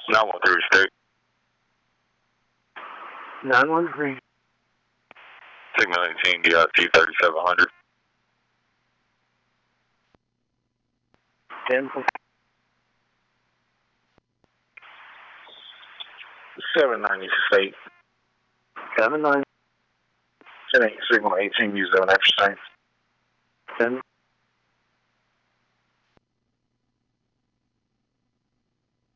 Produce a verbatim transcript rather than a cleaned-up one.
nine one three state. nine one three. Signal eighteen, D I T thirty-seven hundred. ten. seven ninety state. seven nine. Signal eighteen, use seven extra. ten.